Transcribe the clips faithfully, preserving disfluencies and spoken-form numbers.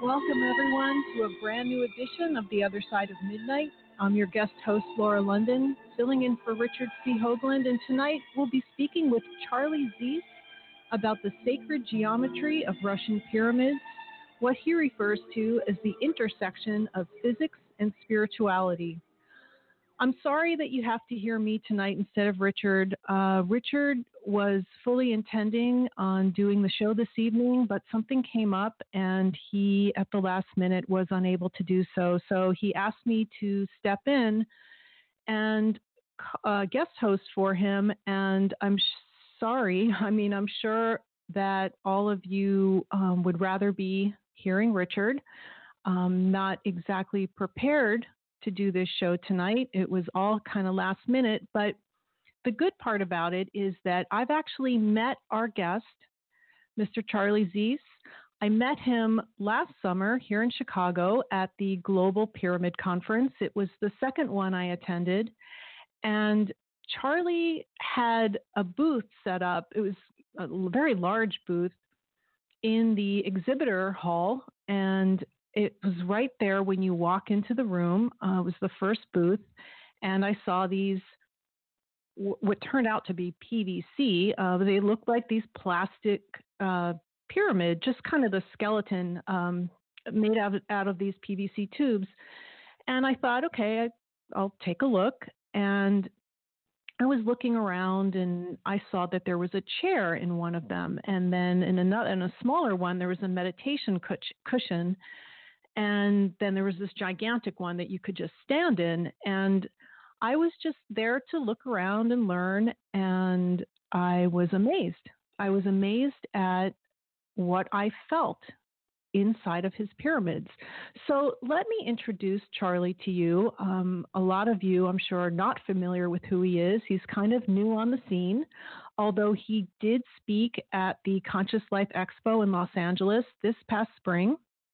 Welcome, everyone, to a brand new edition of The Other Side of Midnight. I'm your guest host, Laura London, filling in for Richard C. Hoagland, and tonight we'll be speaking with Charlie Zeiss about the sacred geometry of Russian pyramids, what he refers to as the intersection of physics and spirituality. I'm sorry that you have to hear me tonight instead of Richard. Uh, Richard was fully intending on doing the show this evening, but something came up and he, at the last minute, was unable to do so. So he asked me to step in and uh, guest host for him, and I'm sh- sorry. I mean, I'm sure that all of you um, would rather be hearing Richard. Um, not exactly prepared to do this show tonight. It was all kind of last minute, but the good part about it is that I've actually met our guest, Mister Charlie Zeiss. I met him last summer here in Chicago at the Global Pyramid Conference. It was the second one I attended, and Charlie had a booth set up. It was a very large booth in the exhibitor hall, and it was right there when you walk into the room. Uh, it was the first booth, and I saw these, w- what turned out to be P V C. Uh, they looked like these plastic uh, pyramid, just kind of the skeleton um, made out of, out of these P V C tubes. And I thought, okay, I, I'll take a look. And I was looking around, and I saw that there was a chair in one of them, and then in another, in a smaller one, there was a meditation cushion. And then there was this gigantic one that you could just stand in. And I was just there to look around and learn. And I was amazed. I was amazed at what I felt inside of his pyramids. So let me introduce Charlie to you. Um, a lot of you, I'm sure, are not familiar with who he is. He's kind of new on the scene, although he did speak at the Conscious Life Expo in Los Angeles this past spring.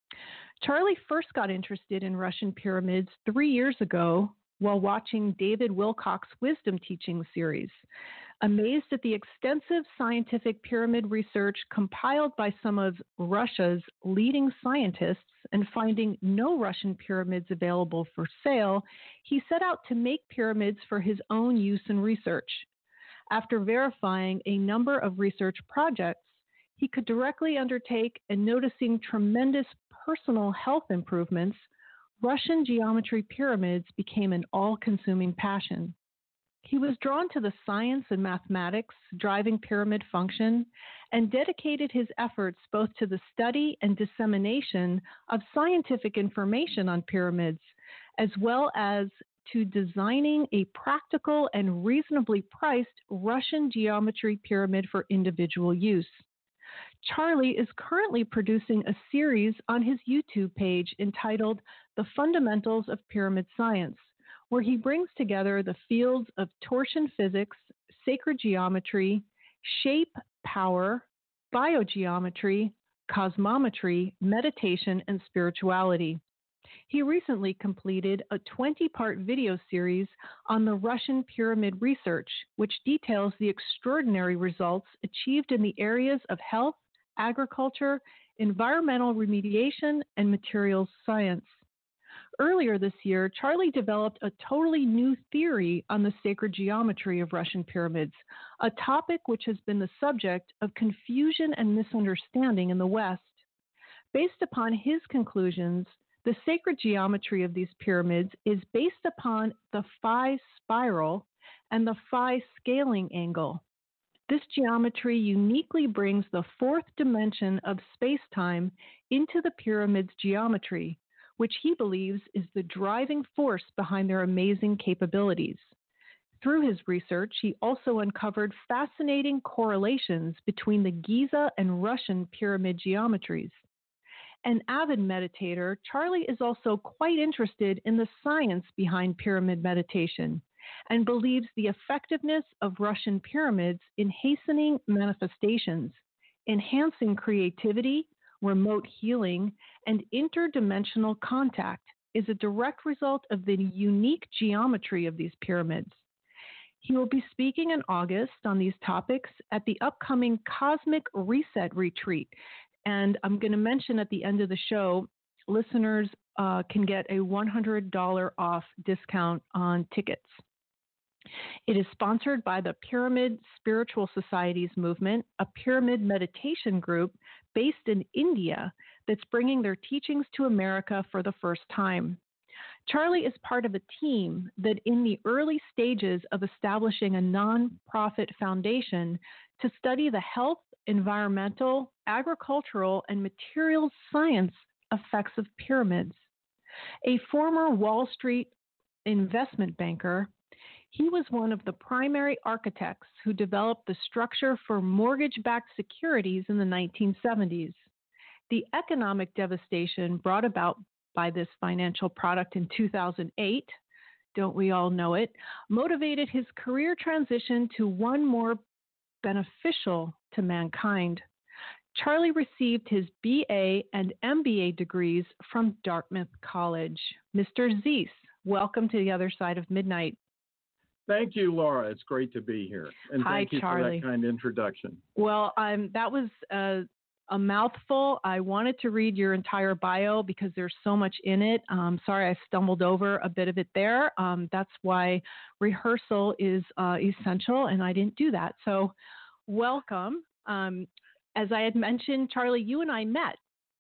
Charlie first got interested in Russian pyramids three years ago while watching David Wilcock's Wisdom Teaching series. Amazed at the extensive scientific pyramid research compiled by some of Russia's leading scientists and finding no Russian pyramids available for sale, he set out to make pyramids for his own use and research. After verifying a number of research projects he could directly undertake and noticing tremendous personal health improvements, Russian geometry pyramids became an all-consuming passion. He was drawn to the science and mathematics driving pyramid function and dedicated his efforts both to the study and dissemination of scientific information on pyramids, as well as to designing a practical and reasonably priced Russian geometry pyramid for individual use. Charlie is currently producing a series on his YouTube page entitled The Fundamentals of Pyramid Science, where he brings together the fields of torsion physics, sacred geometry, shape, power, biogeometry, cosmometry, meditation, and spirituality. He recently completed a twenty-part video series on the Russian pyramid research, which details the extraordinary results achieved in the areas of health, agriculture, environmental remediation, and materials science. Earlier this year, Charlie developed a totally new theory on the sacred geometry of Russian pyramids, a topic which has been the subject of confusion and misunderstanding in the West. Based upon his conclusions, the sacred geometry of these pyramids is based upon the phi spiral and the phi scaling angle. This geometry uniquely brings the fourth dimension of space-time into the pyramid's geometry, which he believes is the driving force behind their amazing capabilities. Through his research, he also uncovered fascinating correlations between the Giza and Russian pyramid geometries. An avid meditator, Charlie is also quite interested in the science behind pyramid meditation and believes the effectiveness of Russian pyramids in hastening manifestations, enhancing creativity, remote healing, and interdimensional contact is a direct result of the unique geometry of these pyramids. He will be speaking in August on these topics at the upcoming Cosmic Reset Retreat. And I'm going to mention at the end of the show listeners uh, can get a one hundred dollars off discount on tickets. It is sponsored by the Pyramid Spiritual Societies movement, a pyramid meditation group based in India that's bringing their teachings to America for the first time. Charlie is part of a team that in the early stages of establishing a nonprofit foundation to study the health, environmental, agricultural, and materials science effects of pyramids. A former Wall Street investment banker, he was one of the primary architects who developed the structure for mortgage-backed securities in the nineteen seventies. The economic devastation brought about by this financial product in two thousand eight, don't we all know it, motivated his career transition to one more beneficial to mankind. Charlie received his B A and M B A degrees from Dartmouth College. Mister Zeese, welcome to the other side of midnight. Thank you, Laura. It's great to be here. And Hi, thank you Charlie. for that kind introduction. Well, um, that was a, a mouthful. I wanted to read your entire bio because there's so much in it. Um, sorry, I stumbled over a bit of it there. Um, that's why rehearsal is uh, essential, and I didn't do that. So welcome. Um, as I had mentioned, Charlie, you and I met.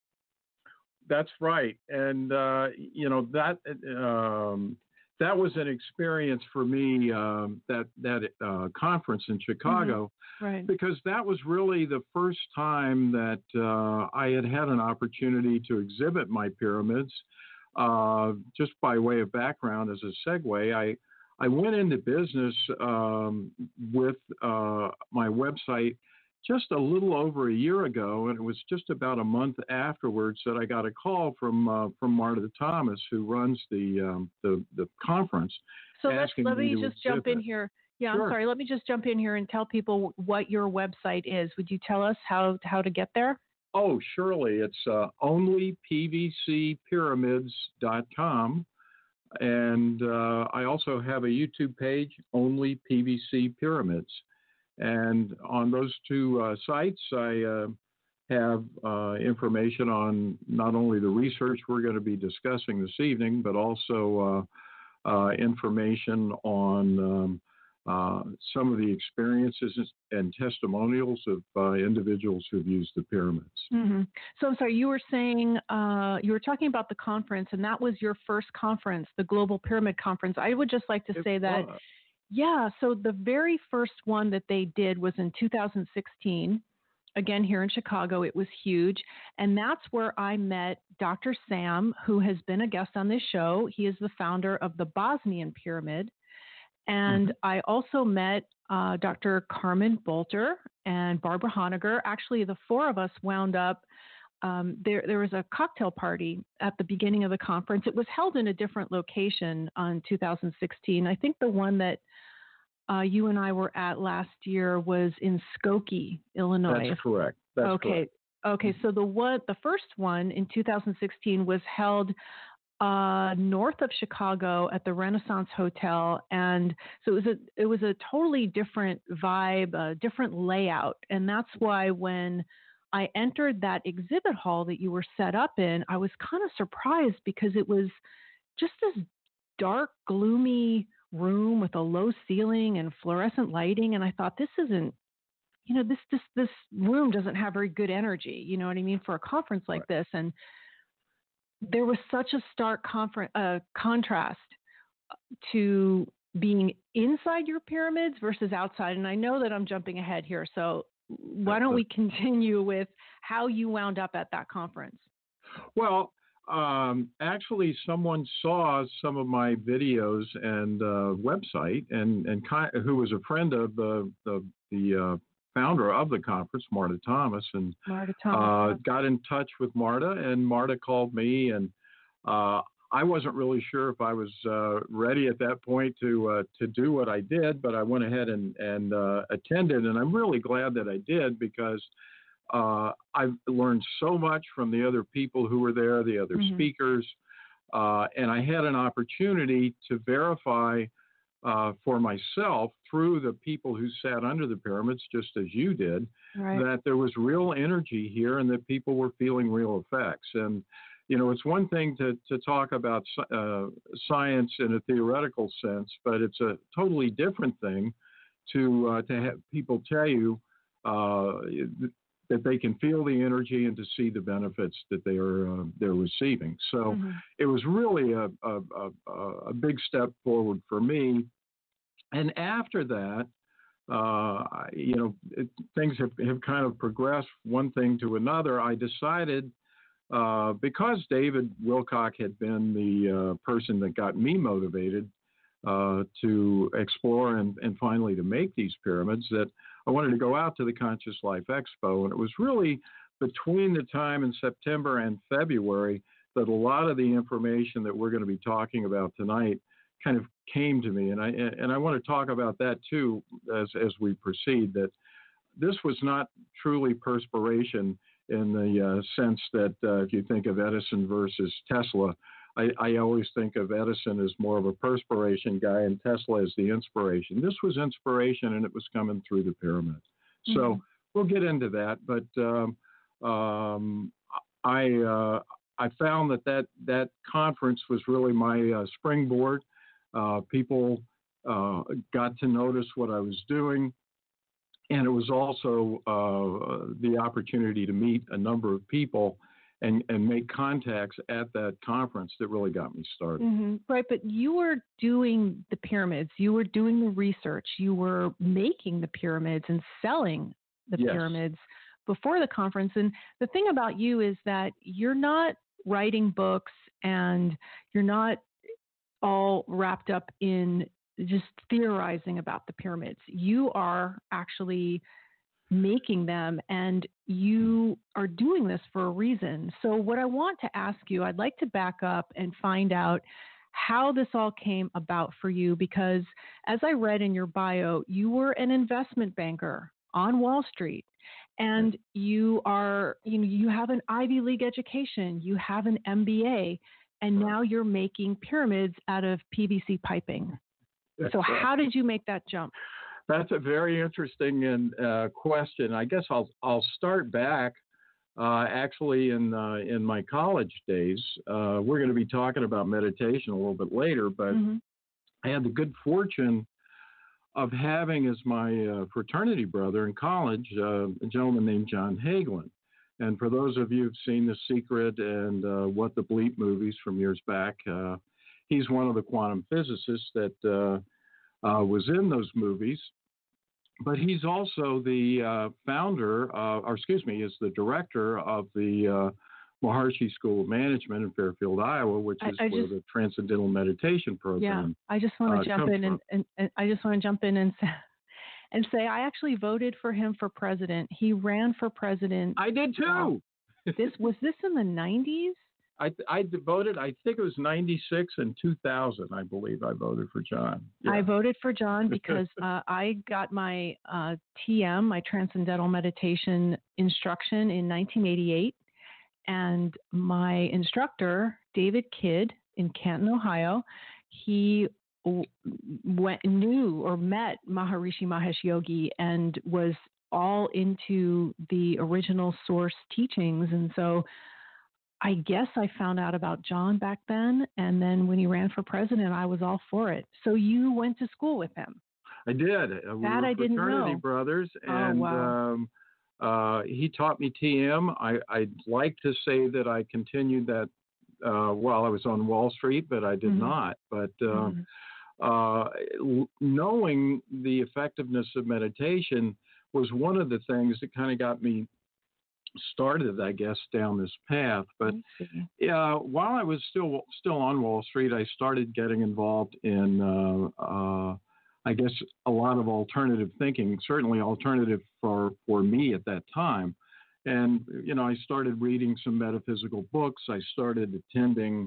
That's right. And, uh, you know, that um, that was an experience for me, um, that, that uh, conference in Chicago, mm-hmm. Right. Because that was really the first time that uh, I had had an opportunity to exhibit my pyramids. Uh, just by way of background, as a segue, I, I went into business um, with uh, my website just a little over a year ago, and it was just about a month afterwards that I got a call from uh, from Marta Thomas, who runs the um, the, the conference. So let's, let me, me just jump in here. Yeah, Sure. I'm sorry. Let me just jump in here and tell people what your website is. Would you tell us how how to get there? Oh, surely. It's uh, only p v c pyramids dot com. And uh, I also have a YouTube page, Only P V C Pyramids. And on those two uh, sites, I uh, have uh, information on not only the research we're going to be discussing this evening, but also uh, uh, information on um, uh, some of the experiences and testimonials of uh, individuals who've used the pyramids. Mm-hmm. So I'm sorry, you were saying, uh, you were talking about the conference, and that was your first conference, the Global Pyramid Conference. I would just like to It say that. was. Yeah, so the very first one that they did was in two thousand sixteen, again here in Chicago. It was huge, and that's where I met Doctor Sam, who has been a guest on this show. He is the founder of the Bosnian Pyramid, and mm-hmm. I also met uh, Doctor Carmen Bolter and Barbara Honegger. Actually, the four of us wound up Um, there, there was a cocktail party at the beginning of the conference. It was held in a different location in two thousand sixteen. I think the one that uh, you and I were at last year was in Skokie, Illinois. That's correct. That's okay. correct. Okay. So the one, the first one in two thousand sixteen was held uh, north of Chicago at the Renaissance Hotel, and so it was a it was a totally different vibe, a different layout, and that's why when I entered that exhibit hall that you were set up in, I was kind of surprised because it was just this dark, gloomy room with a low ceiling and fluorescent lighting. And I thought, this isn't, you know, this, this, this room doesn't have very good energy. You know what I mean? For a conference like right. this. And there was such a stark confer- uh, contrast to being inside your pyramids versus outside. And I know that I'm jumping ahead here. So why don't we continue with how you wound up at that conference? Well, um, actually, someone saw some of my videos and uh, website, and and ki- who was a friend of the the, the uh, founder of the conference, Marta Thomas, and Marta Thomas, uh, got in touch with Marta, and Marta called me, and uh, I wasn't really sure if I was uh, ready at that point to uh, to do what I did, but I went ahead and and uh, attended, and I'm really glad that I did because uh, I've learned so much from the other people who were there, the other mm-hmm. speakers, uh, and I had an opportunity to verify uh, for myself through the people who sat under the pyramids, just as you did, right. that there was real energy here and that people were feeling real effects. And you know, it's one thing to, to talk about uh, science in a theoretical sense, but it's a totally different thing to uh, to have people tell you uh, that they can feel the energy and to see the benefits that they are uh, they're receiving. So mm-hmm. it was really a, a, a, a big step forward for me. And after that, uh, you know, it, things have, have kind of progressed one thing to another. I decided, uh, because David Wilcock had been the uh, person that got me motivated uh, to explore and, and finally to make these pyramids, that I wanted to go out to the Conscious Life Expo. And it was really between the time in September and February that a lot of the information that we're going to be talking about tonight kind of came to me. And I and I want to talk about that too as, as we proceed, that this was not truly perspiration in the uh, sense that uh, if you think of Edison versus Tesla, I, I always think of Edison as more of a perspiration guy and Tesla as the inspiration. This was inspiration, and it was coming through the pyramid. Mm-hmm. So we'll get into that. But um, um, I uh, I found that, that that conference was really my uh, springboard. Uh, people uh, got to notice what I was doing. And it was also uh, the opportunity to meet a number of people and, and make contacts at that conference that really got me started. Mm-hmm. Right, but you were doing the pyramids, you were doing the research, you were making the pyramids and selling the yes. pyramids before the conference. And the thing about you is that you're not writing books and you're not all wrapped up in just theorizing about the pyramids. You are actually making them, and you are doing this for a reason. So what I want to ask you, I'd like to back up and find out how this all came about for you, because as I read in your bio, you were an investment banker on Wall Street, and you are, you know, you have an Ivy League education, you have an M B A, and now you're making pyramids out of P V C piping. So how did you make that jump? That's a very interesting and uh, question. I guess I'll I'll start back uh, actually in uh, in my college days. Uh, we're going to be talking about meditation a little bit later, but mm-hmm. I had the good fortune of having as my uh, fraternity brother in college uh, a gentleman named John Hagelin. And for those of you who've seen The Secret and uh, What the Bleep movies from years back, uh, he's one of the quantum physicists that uh, uh, was in those movies. But he's also the uh, founder, uh, or excuse me, is the director of the uh, Maharishi School of Management in Fairfield, Iowa, which is I, I where just, the Transcendental Meditation Program. Yeah, I just want to uh, jump in and, and, and I just want to jump in and say, and say I actually voted for him for president. He ran for president. I did too. Wow. This was this in the nineties? I I voted. I think it was ninety-six and two thousand. I believe I voted for John. Yeah. I voted for John because uh, I got my uh, T M, my Transcendental Meditation instruction in nineteen eighty-eight, and my instructor David Kidd in Canton, Ohio, he went knew or met Maharishi Mahesh Yogi and was all into the original source teachings, and so I guess I found out about John back then, and then when he ran for president, I was all for it. So you went to school with him? I did. That we were I didn't fraternity know. brothers, and oh, wow. um, uh, he taught me T M. I, I'd like to say that I continued that uh, while I was on Wall Street, but I did mm-hmm. not. But uh, mm-hmm. uh, knowing the effectiveness of meditation was one of the things that kind of got me started, I guess, down this path. But yeah, while I was still still on Wall Street, I started getting involved in, uh, uh, I guess, a lot of alternative thinking. Certainly, alternative for for me at that time. And you know, I started reading some metaphysical books. I started attending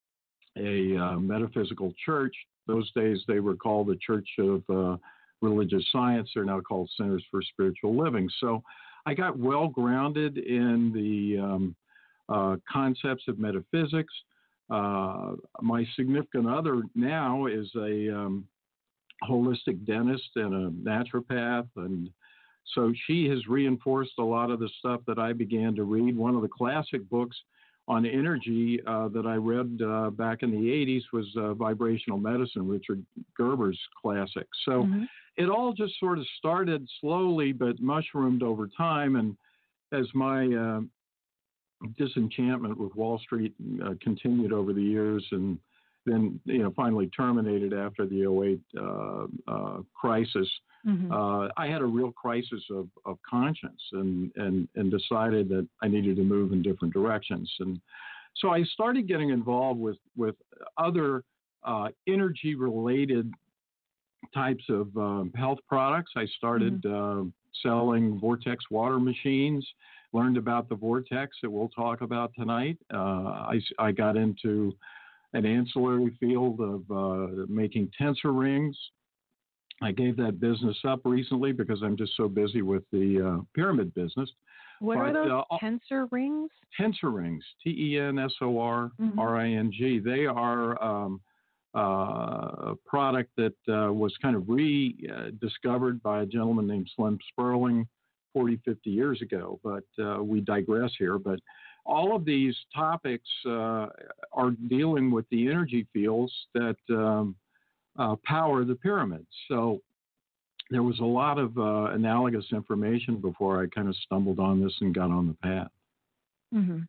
a uh, metaphysical church. Those days, they were called the Church of uh, Religious Science. They're now called Centers for Spiritual Living. So I got well grounded in the um, uh, concepts of metaphysics. Uh, my significant other now is a um, holistic dentist and a naturopath, and so she has reinforced a lot of the stuff that I began to read. One of the classic books on energy uh, that I read uh, back in the eighties was uh, Vibrational Medicine, Richard Gerber's classic. So mm-hmm. it all just sort of started slowly but mushroomed over time. And as my uh, disenchantment with Wall Street uh, continued over the years, and then you know finally terminated after the oh eight uh, uh, crisis, mm-hmm. uh, I had a real crisis of, of conscience, and, and and decided that I needed to move in different directions. And so I started getting involved with with other uh, energy related types of um, health products. I started mm-hmm. uh, selling Vortex water machines. Learned about the Vortex that we'll talk about tonight. Uh, I, I got into an ancillary field of uh, making tensor rings. I gave that business up recently because I'm just so busy with the uh, pyramid business. What but, are those uh, tensor rings? Tensor rings, T E N S O R R I N G. Mm-hmm. They are um, uh, a product that uh, was kind of rediscovered by a gentleman named Slim Sperling forty, fifty years ago, but uh, we digress here. But all of these topics uh, are dealing with the energy fields that um, uh, power the pyramids. So there was a lot of uh, analogous information before I kind of stumbled on this and got on the path. Mm-hmm.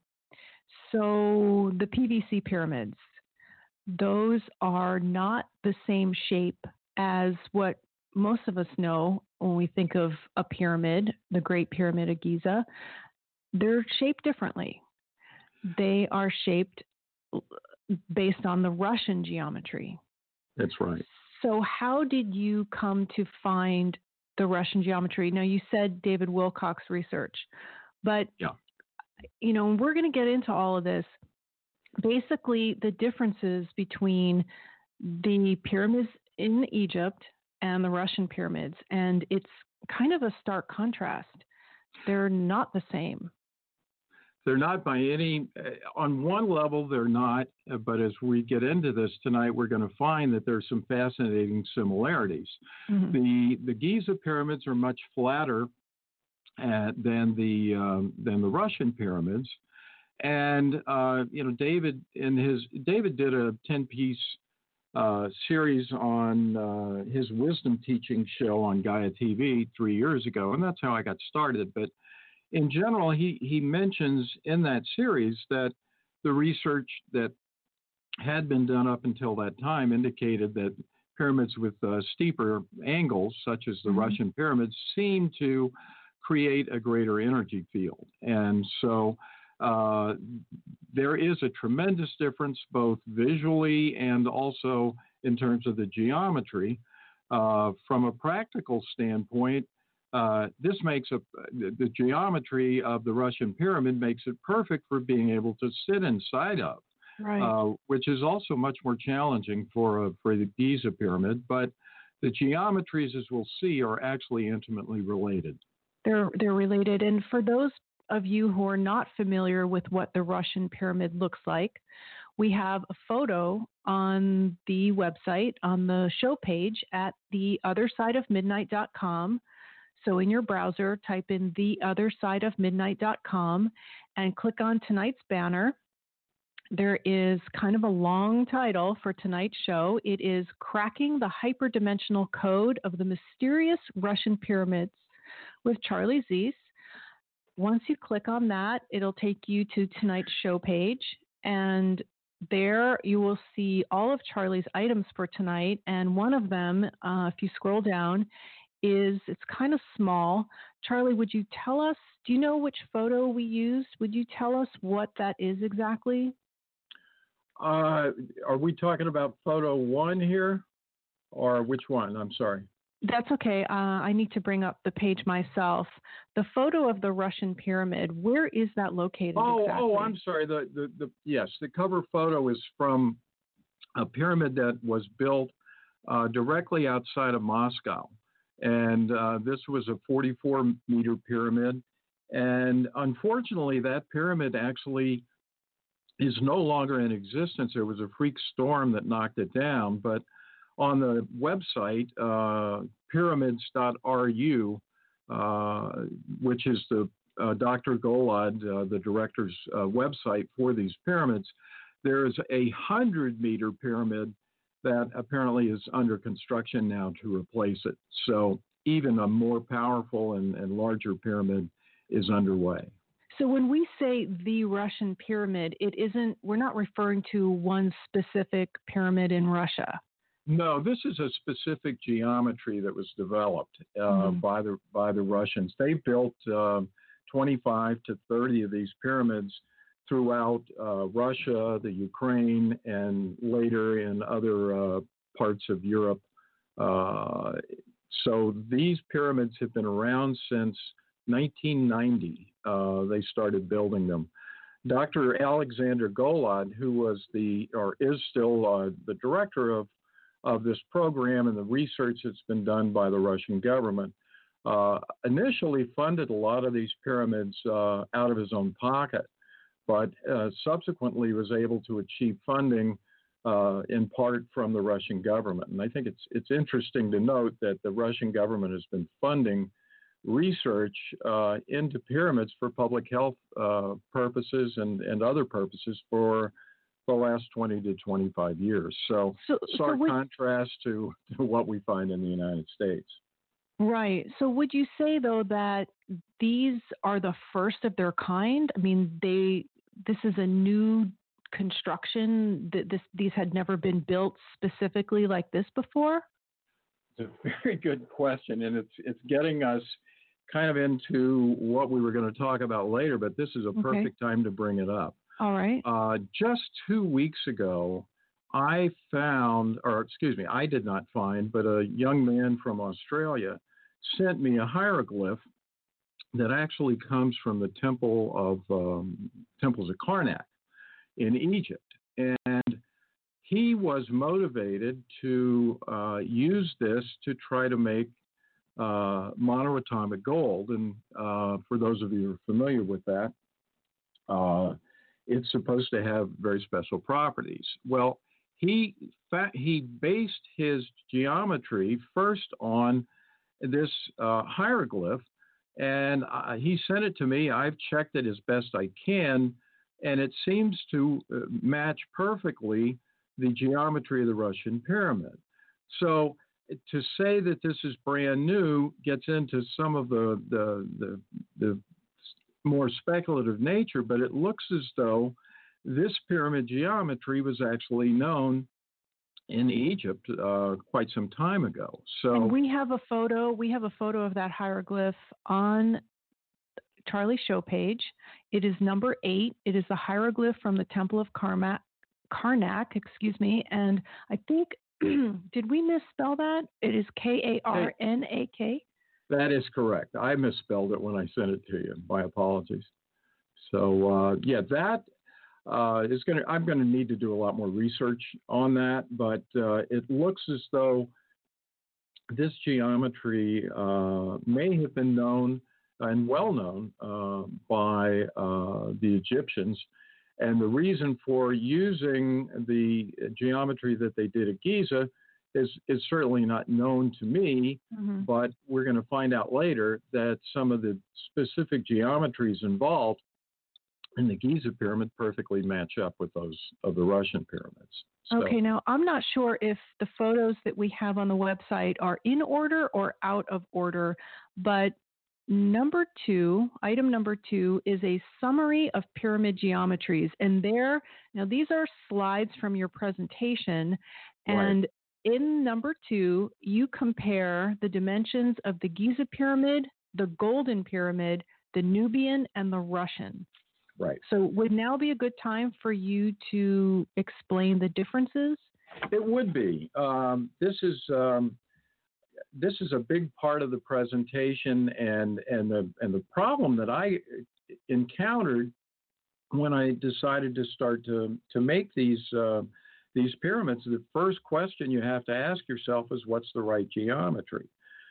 So the P V C pyramids, those are not the same shape as what most of us know when we think of a pyramid, the Great Pyramid of Giza. They're shaped differently. They are shaped based on the Russian geometry. That's right. So how did you come to find the Russian geometry? Now, you said David Wilcock's research, but, yeah. you know, we're going to get into all of this. Basically, the differences between the pyramids in Egypt and the Russian pyramids, and it's kind of a stark contrast. They're not the same. They're not by any, uh, on one level they're not, uh, but as we get into this tonight, we're going to find that there's some fascinating similarities. Mm-hmm. The the Giza pyramids are much flatter uh, than the um, than the Russian pyramids, and uh, you know David in his David did a ten-piece uh, series on uh, his wisdom teaching show on Gaia T V three years ago, and that's how I got started. But in general, he, he mentions in that series that the research that had been done up until that time indicated that pyramids with uh, steeper angles, such as the mm-hmm. Russian pyramids, seem to create a greater energy field. And so uh, there is a tremendous difference both visually and also in terms of the geometry. Uh, from a practical standpoint, Uh, this makes a, the, the geometry of the Russian pyramid makes it perfect for being able to sit inside of, right. uh, which is also much more challenging for a, for the Giza pyramid. But the geometries, as we'll see, are actually intimately related. They're they're related. And for those of you who are not familiar with what the Russian pyramid looks like, we have a photo on the website on the show page at the other side of midnight dot com. So in your browser, type in the other side of midnight dot com and click on tonight's banner. There is kind of a long title for tonight's show. It is Cracking the Hyperdimensional Code of the Mysterious Russian Pyramids with Charlie Zeiss. Once you click on that, it'll take you to tonight's show page. And there you will see all of Charlie's items for tonight. And one of them, uh, if you scroll down, is it's kind of small. Charlie, would you tell us, do you know which photo we used? Would you tell us what that is exactly? Uh, are we talking about photo one here or which one? I'm sorry. That's okay. Uh, I need to bring up the page myself. The photo of the Russian pyramid, where is that located oh, exactly? Oh, I'm sorry. The, the, the, yes, the cover photo is from a pyramid that was built uh, directly outside of Moscow. And uh, this was a forty-four meter pyramid. And unfortunately, that pyramid actually is no longer in existence. There was a freak storm that knocked it down. But on the website, uh, pyramids dot R U, uh, which is the uh, Doctor Golod, uh, the director's uh, website for these pyramids, there's a hundred meter pyramid that apparently is under construction now to replace it. So even a more powerful and, and larger pyramid is underway. So when we say the Russian pyramid, it isn't, we're not referring to one specific pyramid in Russia. No, this is a specific geometry that was developed uh, mm-hmm. by the by the Russians. They built uh, twenty-five to thirty of these pyramids throughout uh, Russia, the Ukraine, and later in other uh, parts of Europe. Uh, so these pyramids have been around since nineteen ninety. Uh, they started building them. Doctor Alexander Golod, who was the or is still uh, the director of of this program and the research that's been done by the Russian government, uh, initially funded a lot of these pyramids uh, out of his own pocket, but uh, subsequently was able to achieve funding uh, in part from the Russian government. And I think it's it's interesting to note that the Russian government has been funding research uh, into pyramids for public health uh, purposes and, and other purposes for the last twenty to twenty-five years. So, so stark so would, contrast to, to what we find in the United States. Right. So would you say, though, that these are the first of their kind? I mean, they this is a new construction. That this these had never been built specifically like this before? It's a very good question, and it's it's getting us kind of into what we were going to talk about later, but this is a perfect okay. time to bring it up. All right. Uh, just two weeks ago, I found, or excuse me, I did not find, but a young man from Australia sent me a hieroglyph that actually comes from the temple of um, temples of Karnak in Egypt, and he was motivated to uh, use this to try to make uh, monoatomic gold. And uh, for those of you who are familiar with that, uh, it's supposed to have very special properties. Well, he fa- he based his geometry first on this uh, hieroglyph, and uh, he sent it to me. I've checked it as best I can, and it seems to uh, match perfectly the geometry of the Russian pyramid. So to say that this is brand new gets into some of the the, the, the more speculative nature, but it looks as though this pyramid geometry was actually known in Egypt uh, quite some time ago. So and we have a photo. We have a photo of that hieroglyph on Charlie's show page. It is number eight. It is the hieroglyph from the Temple of Karnak. Karnak, excuse me, and I think did we misspell that? It is K A R N A K. That is correct. I misspelled it when I sent it to you. My apologies. So uh, yeah, that uh, is going to. I'm going to need to do a lot more research on that, but uh, it looks as though this geometry uh, may have been known and well known uh, by uh, the Egyptians. And the reason for using the geometry that they did at Giza is, is certainly not known to me, mm-hmm. but we're going to find out later that some of the specific geometries involved in the Giza pyramid perfectly match up with those of the Russian pyramids. So, okay, now I'm not sure if the photos that we have on the website are in order or out of order, but number two, item number two, is a summary of pyramid geometries. And there, now these are slides from your presentation, and right. in number two, you compare the dimensions of the Giza pyramid, the Golden Pyramid, the Nubian, and the Russian. Right. So would now be a good time for you to explain the differences? It would be. Um, this is um, this is a big part of the presentation, and and the and the problem that I encountered when I decided to start to to make these uh, these pyramids. The first question you have to ask yourself is, what's the right geometry?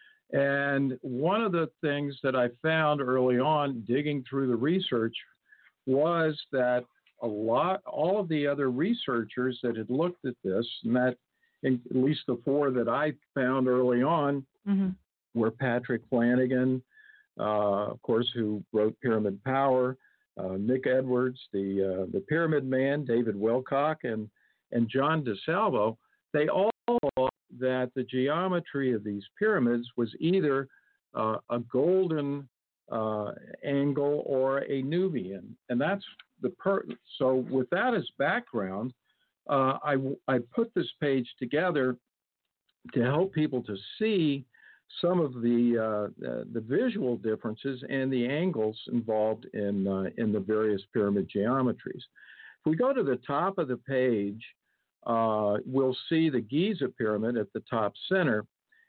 And one of the things that I found early on, digging through the research, was that a lot, all of the other researchers that had looked at this, and that in, at least the four that I found early on, mm-hmm. were Patrick Flanagan, uh, of course, who wrote Pyramid Power, uh, Nick Edwards, the uh, the Pyramid Man, David Wilcock, and and John DeSalvo, they all thought that the geometry of these pyramids was either uh, a golden uh, angle or a Nubian, and that's the per. So with that as background, uh, I I put this page together to help people to see some of the uh, uh, the visual differences and the angles involved in uh, in the various pyramid geometries. If we go to the top of the page, uh, we'll see the Giza pyramid at the top center,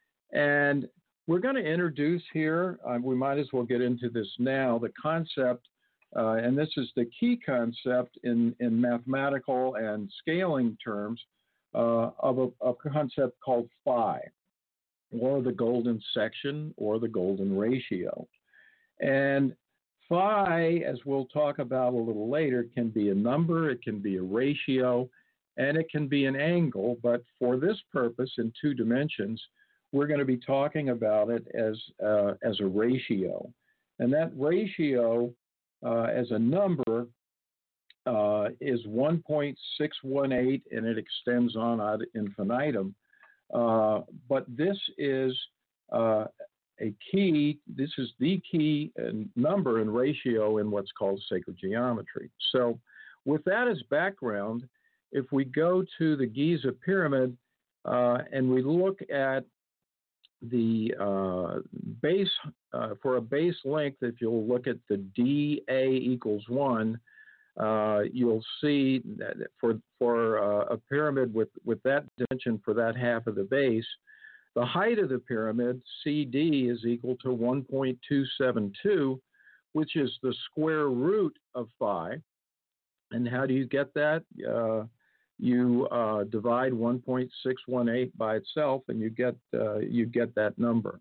and we're going to introduce here. Uh, we might as well get into this now. The concept, uh, and this is the key concept in in mathematical and scaling terms, uh, of a, a concept called phi, or the golden section, or the golden ratio. And phi, as we'll talk about a little later, can be a number, it can be a ratio, and it can be an angle. But for this purpose, in two dimensions, we're going to be talking about it as, uh, as a ratio. And that ratio uh, as a number uh, is one point six one eight, and it extends on ad infinitum. Uh, but this is uh, a key, this is the key number and ratio in what's called sacred geometry. So with that as background, if we go to the Giza pyramid uh, and we look at the uh, base, uh, for a base length, if you'll look at the D A equals one, Uh, you'll see that for for uh, a pyramid with, with that dimension for that half of the base, the height of the pyramid, C D, is equal to one point two seven two, which is the square root of phi. And how do you get that? Uh, you uh, divide one point six one eight by itself, and you get uh, you get that number.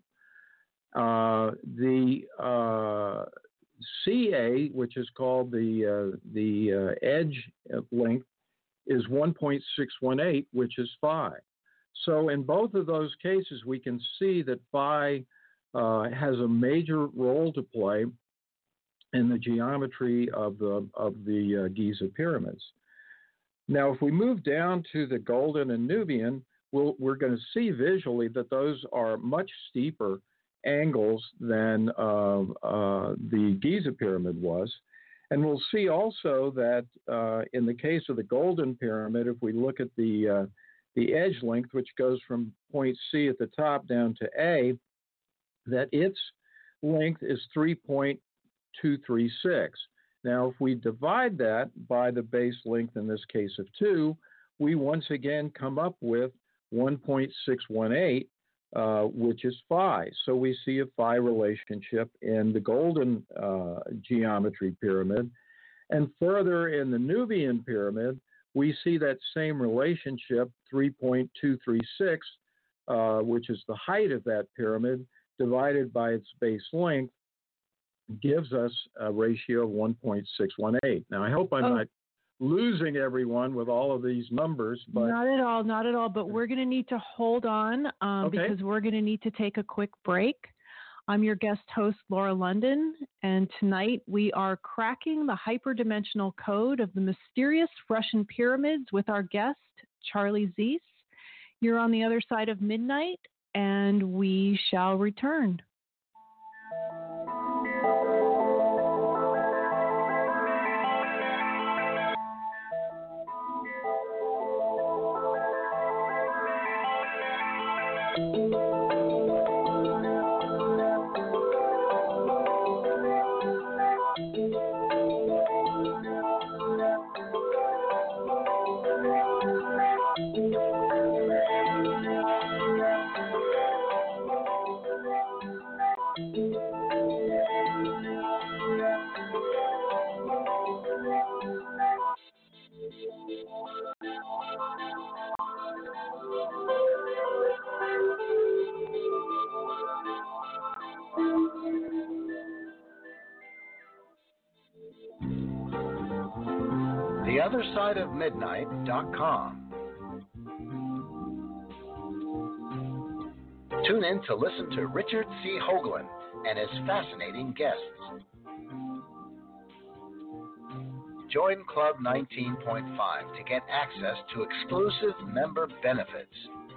Uh, the uh, C A, which is called the uh, the uh, edge length, is one point six one eight, which is phi. So in both of those cases, we can see that phi uh, has a major role to play in the geometry of the of the uh, Giza pyramids. Now, if we move down to the Golden and Nubian, we'll, we're going to see visually that those are much steeper angles than uh, uh, the Giza pyramid was. And we'll see also that uh, in the case of the Golden pyramid, if we look at the, uh, the edge length, which goes from point C at the top down to A, that its length is three point two three six. Now, if we divide that by the base length, in this case of two, we once again come up with one point six one eight, Uh, which is phi. So we see a phi relationship in the Golden uh, geometry pyramid. And further in the Nubian pyramid, we see that same relationship, three point two three six, uh, which is the height of that pyramid, divided by its base length, gives us a ratio of one point six one eight. Now, I hope I'm oh. not losing everyone with all of these numbers, but not at all, not at all. But we're going to need to hold on um, okay. because we're going to need to take a quick break. I'm your guest host, Laura London, and tonight we are cracking the hyperdimensional code of the mysterious Russian pyramids with our guest, Charlie Zeiss. You're on the other side of midnight, and we shall return. the other side of midnight dot com. Tune in to listen to Richard C. Hoagland and his fascinating guests. Join Club nineteen point five to get access to exclusive member benefits.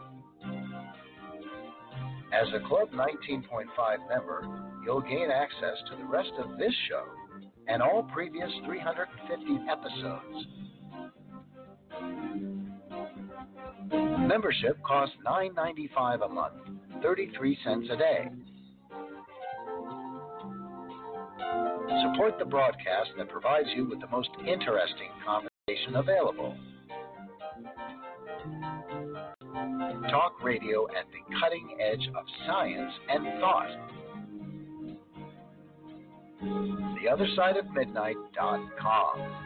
As a Club nineteen point five member, you'll gain access to the rest of this show and all previous three hundred fifty episodes. Membership costs nine dollars and ninety-five cents a month, thirty-three cents a day. Support the broadcast that provides you with the most interesting conversation available. Talk radio at the cutting edge of science and thought. the other side of midnight dot com.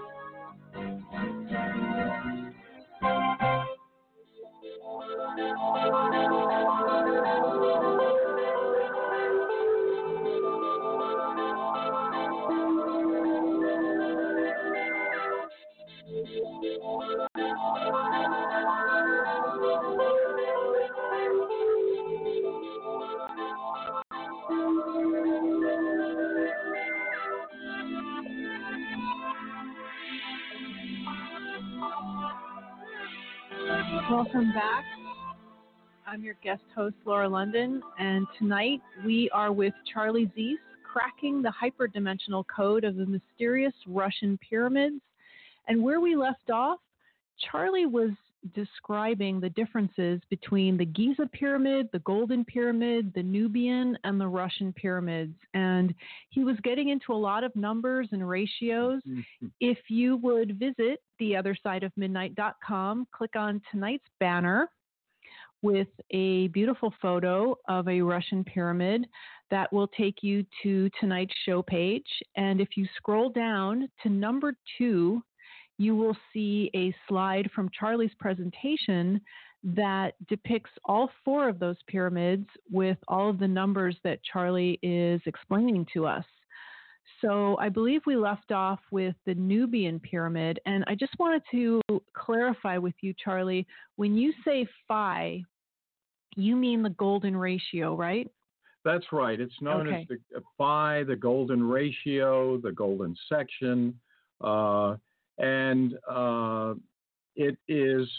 Welcome back. I'm your guest host, Laura London, and tonight we are with Charlie Zeiss, cracking the hyperdimensional code of the mysterious Russian pyramids. And where we left off, Charlie was describing the differences between the Giza pyramid, the Golden Pyramid, the Nubian, and the Russian pyramids. And he was getting into a lot of numbers and ratios. Mm-hmm. If you would visit the other side of midnight dot com, click on tonight's banner with a beautiful photo of a Russian pyramid, that will take you to tonight's show page. And if you scroll down to number two, you will see a slide from Charlie's presentation that depicts all four of those pyramids with all of the numbers that Charlie is explaining to us. So I believe we left off with the Nubian pyramid, and I just wanted to clarify with you, Charlie, when you say phi, you mean the golden ratio, right? That's right. It's known okay. as the phi, the golden ratio, the golden section, uh, and uh, it is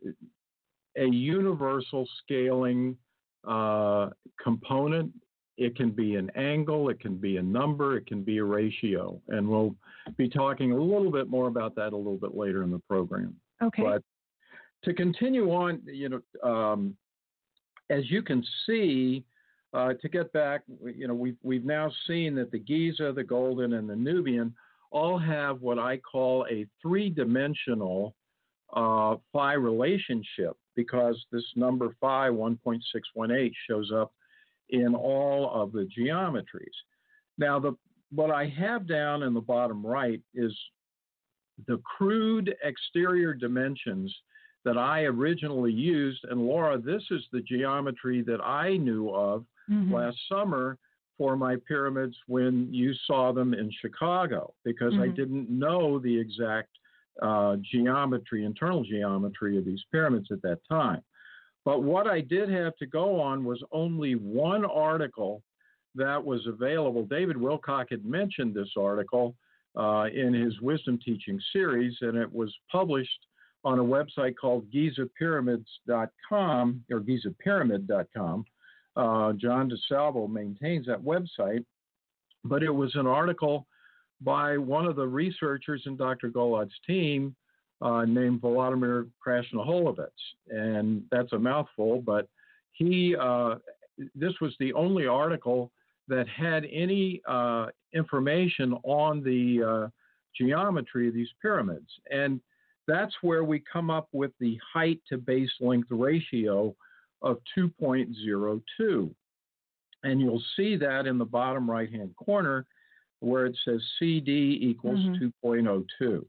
a universal scaling uh, component. It can be an angle, it can be a number, it can be a ratio. And we'll be talking a little bit more about that a little bit later in the program. Okay. But to continue on, you know, um, as you can see, uh, to get back, you know, we've, we've now seen that the Giza, the Golden, and the Nubian all have what I call a three-dimensional uh, phi relationship, because this number phi, one point six one eight, shows up in all of the geometries. Now, the what I have down in the bottom right is the crude exterior dimensions that I originally used. And Laura, this is the geometry that I knew of mm-hmm. last summer for my pyramids when you saw them in Chicago, because mm-hmm. I didn't know the exact uh, geometry, internal geometry of these pyramids at that time. But what I did have to go on was only one article that was available. David Wilcock had mentioned this article uh, in his Wisdom Teaching series, and it was published on a website called Giza Pyramids dot com or Giza Pyramid dot com. Uh, John DeSalvo maintains that website, but it was an article by one of the researchers in Doctor Golad's team uh, named Volodymyr Krasnoholovets, and that's a mouthful, but he, uh, this was the only article that had any uh, information on the uh, geometry of these pyramids, and that's where we come up with the height to base length ratio of two point zero two. And you'll see that in the bottom right-hand corner where it says C D equals mm-hmm. two point zero two.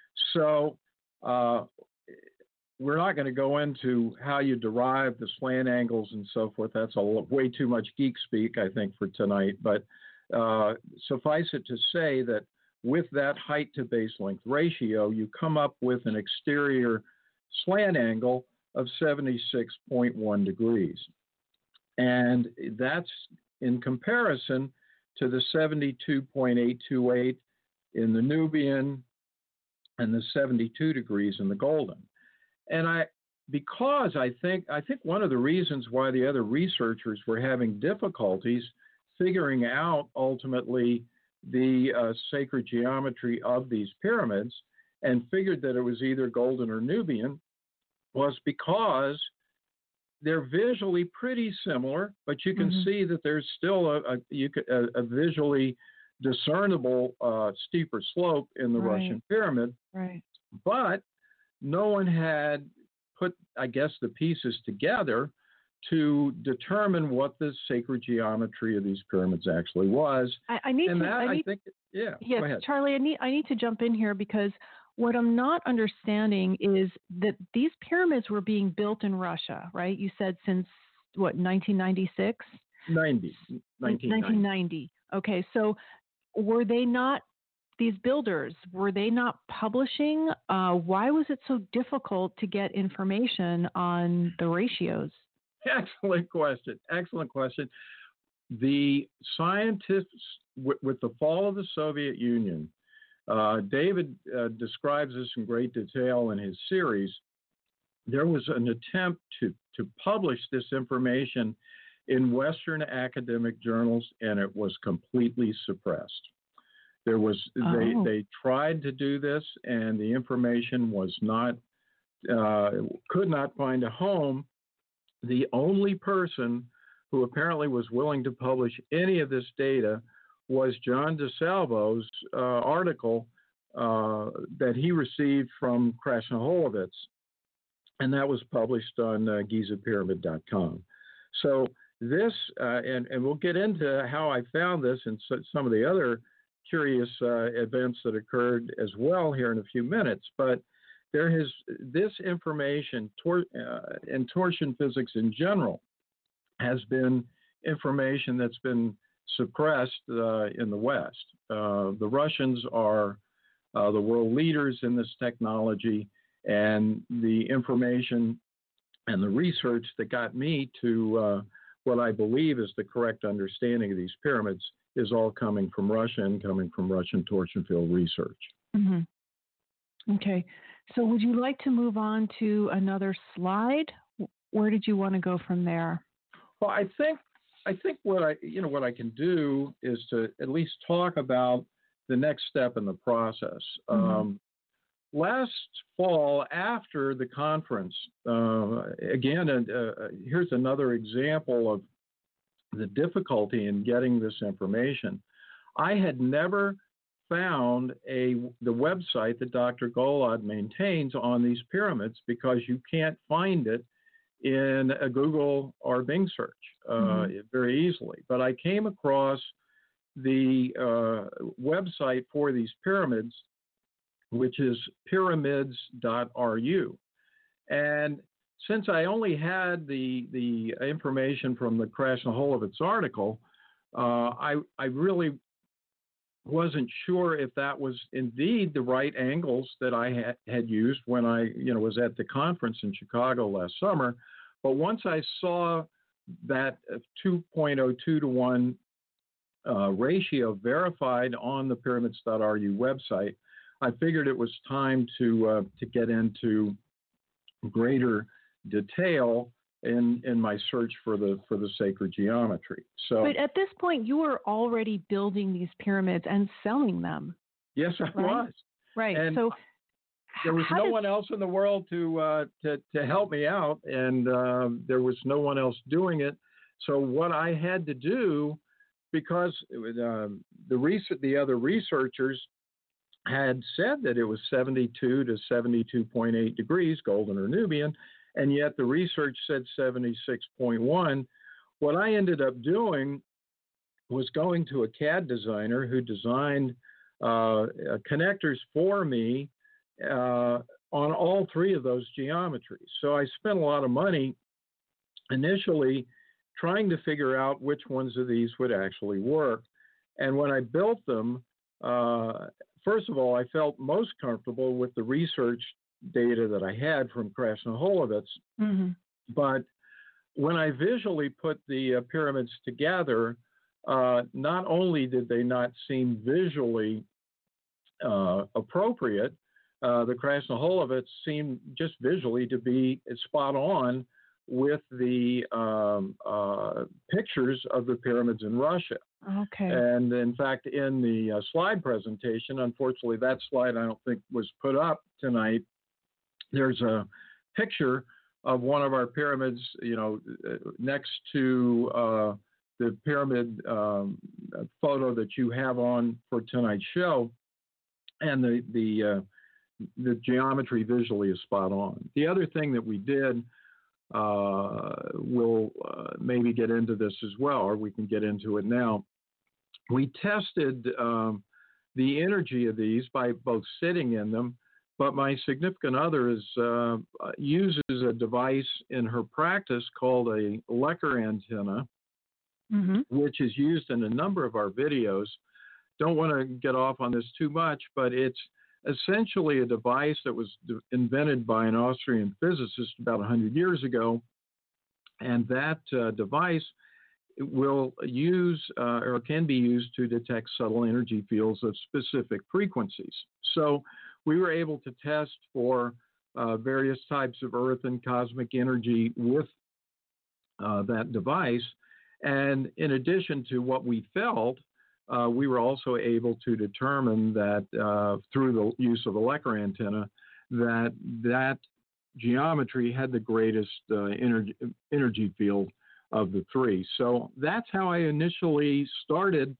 So uh, we're not going to go into how you derive the slant angles and so forth. That's a way too much geek speak, I think, for tonight. But uh, suffice it to say that with that height to base length ratio, you come up with an exterior slant angle of seventy-six point one degrees. And that's in comparison to the seventy-two point eight two eight in the Nubian and the seventy-two degrees in the Golden. And I, because I think, I think one of the reasons why the other researchers were having difficulties figuring out ultimately the uh, sacred geometry of these pyramids and figured that it was either Golden or Nubian was because they're visually pretty similar, but you can mm-hmm. see that there's still a, a, you could, a, a visually discernible uh, steeper slope in the right. Russian pyramid. Right. But no one had put, I guess, the pieces together to determine what the sacred geometry of these pyramids actually was. I, I need and to. that, I, need, I think, yeah. Yes, go ahead. Charlie. I need. I need to jump in here because what I'm not understanding is that these pyramids were being built in Russia, right? You said since what, nineteen ninety-six? ninety. nineteen ninety. Okay, so were they not? These builders, were they not publishing? Uh, why was it so difficult to get information on the ratios? Excellent question. Excellent question. The scientists, w- with the fall of the Soviet Union, uh, David uh, describes this in great detail in his series. There was an attempt to, to publish this information in Western academic journals, and it was completely suppressed. There was oh. they they tried to do this, and the information was not uh, could not find a home. The only person who apparently was willing to publish any of this data was John DeSalvo's uh, article uh, that he received from Krasnoholovets, and that was published on uh, Giza Pyramid dot com. So this, uh, and, and we'll get into how I found this and so, some of the other curious uh, events that occurred as well here in a few minutes, but there has this information tor- uh, and torsion physics in general has been information that's been suppressed uh, in the West. Uh, the Russians are uh, the world leaders in this technology, and the information and the research that got me to uh, what I believe is the correct understanding of these pyramids is all coming from Russia and coming from Russian torsion field research. Mm-hmm. Okay. So would you like to move on to another slide? Where did you want to go from there? Well, I think I think what I you know what I can do is to at least talk about the next step in the process. Mm-hmm. Um, last fall, after the conference, uh, again, uh, here's another example of the difficulty in getting this information. I had never found a the website that Doctor Golod maintains on these pyramids because you can't find it in a Google or Bing search uh, mm-hmm. very easily. But I came across the uh, website for these pyramids, which is pyramids dot r u. And since I only had the the information from the Krasnoholovets article, uh, I I really wasn't sure if that was indeed the right angles that I had, had used when I you know was at the conference in Chicago last summer. But once I saw that two point oh two to one uh, ratio verified on the pyramids dot r u website, I figured it was time to uh, to get into greater detail in in my search for the for the sacred geometry. So, but at this point, you were already building these pyramids and selling them. Yes, I right? was. Right. And so there was no did... one else in the world to uh, to to help me out, and uh, there was no one else doing it. So what I had to do, because it was, um, the res- the other researchers had said that it was seventy-two to seventy-two point eight degrees, Golden or Nubian, and yet the research said seventy-six point one. What I ended up doing was going to a C A D designer who designed uh, connectors for me uh, on all three of those geometries. So I spent a lot of money initially trying to figure out which ones of these would actually work. And when I built them, uh, first of all, I felt most comfortable with the research data that I had from Krasnoholovets. Mm-hmm. But when I visually put the uh, pyramids together, uh, not only did they not seem visually uh, appropriate, uh, the Krasnoholovets seemed just visually to be spot on with the um, uh, pictures of the pyramids in Russia. Okay. And in fact, in the uh, slide presentation, unfortunately, that slide I don't think was put up tonight. There's a picture of one of our pyramids, you know, next to uh, the pyramid um, photo that you have on for tonight's show, and the the uh, the geometry visually is spot on. The other thing that we did, uh, we'll uh, maybe get into this as well, or we can get into it now. We tested um, the energy of these by both sitting in them, but my significant other is, uh, uses a device in her practice called a Lecker antenna, mm-hmm. which is used in a number of our videos. Don't want to get off on this too much, but it's essentially a device that was invented by an Austrian physicist about one hundred years ago, and that uh, device will use uh, or can be used to detect subtle energy fields of specific frequencies. So we were able to test for uh, various types of earth and cosmic energy with uh, that device. And in addition to what we felt, uh, we were also able to determine that uh, through the use of a Lecker antenna, that that geometry had the greatest uh, energy, energy field of the three. So that's how I initially started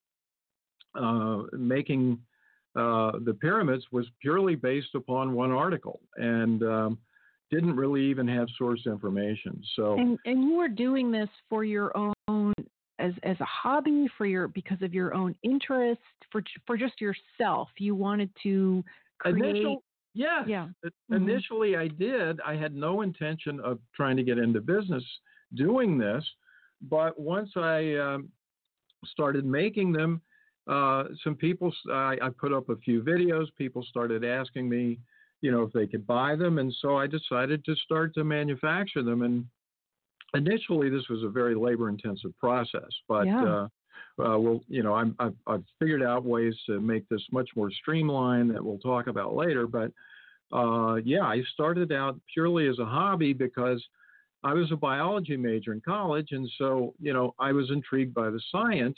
uh, making uh, the pyramids, was purely based upon one article, and um, didn't really even have source information. So and, and you were doing this for your own, as as a hobby, for your because of your own interest, for for just yourself. You wanted to create. Initial, yes. Yeah. Mm-hmm. Initially, I did. I had no intention of trying to get into business doing this. But once I um, started making them, uh, some people, I, I put up a few videos. People started asking me, you know, if they could buy them. And so I decided to start to manufacture them. And initially, this was a very labor-intensive process. But, yeah. uh, uh, well, you know, I'm, I've, I've figured out ways to make this much more streamlined that we'll talk about later. But, uh, yeah, I started out purely as a hobby because I was a biology major in college, and so, you know, I was intrigued by the science.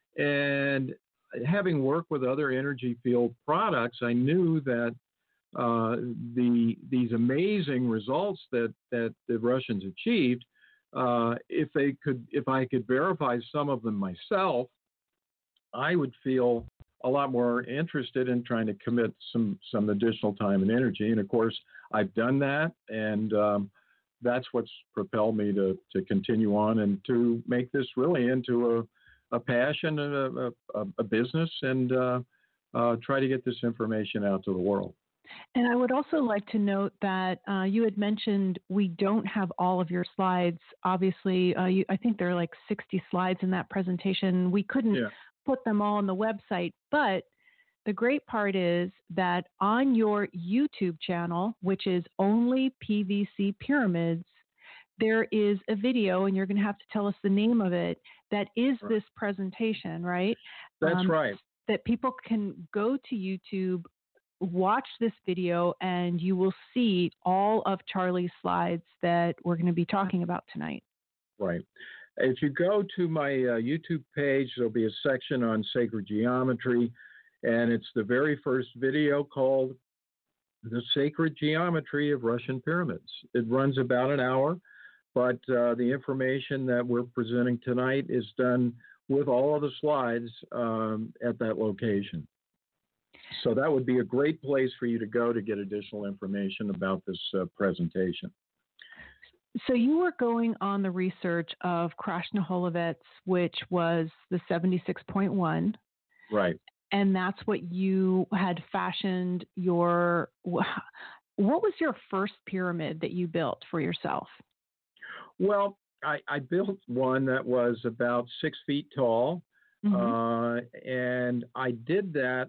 And having worked with other energy field products, I knew that uh, the these amazing results that, that the Russians achieved, uh, if they could, if I could verify some of them myself, I would feel a lot more interested in trying to commit some some additional time and energy. And of course, I've done that, and um, that's what's propelled me to, to continue on and to make this really into a, a passion and a, a, a business, and uh, uh, try to get this information out to the world. And I would also like to note that uh, you had mentioned we don't have all of your slides. Obviously, uh, you, I think there are like sixty slides in that presentation. We couldn't yeah. put them all on the website, but the great part is that on your YouTube channel, which is Only P V C Pyramids, there is a video, and you're going to have to tell us the name of it, that is right. this presentation, right? That's um, right. That people can go to YouTube, watch this video, and you will see all of Charlie's slides that we're going to be talking about tonight. Right. If you go to my uh, YouTube page, there'll be a section on sacred geometry. And it's the very first video called The Sacred Geometry of Russian Pyramids. It runs about an hour, but uh, the information that we're presenting tonight is done with all of the slides um, at that location. So that would be a great place for you to go to get additional information about this uh, presentation. So you were going on the research of Krasnoholovets, which was the seventy-six point one. Right. And that's what you had fashioned your, what was your first pyramid that you built for yourself? Well, I, I built one that was about six feet tall. Mm-hmm. Uh, and I did that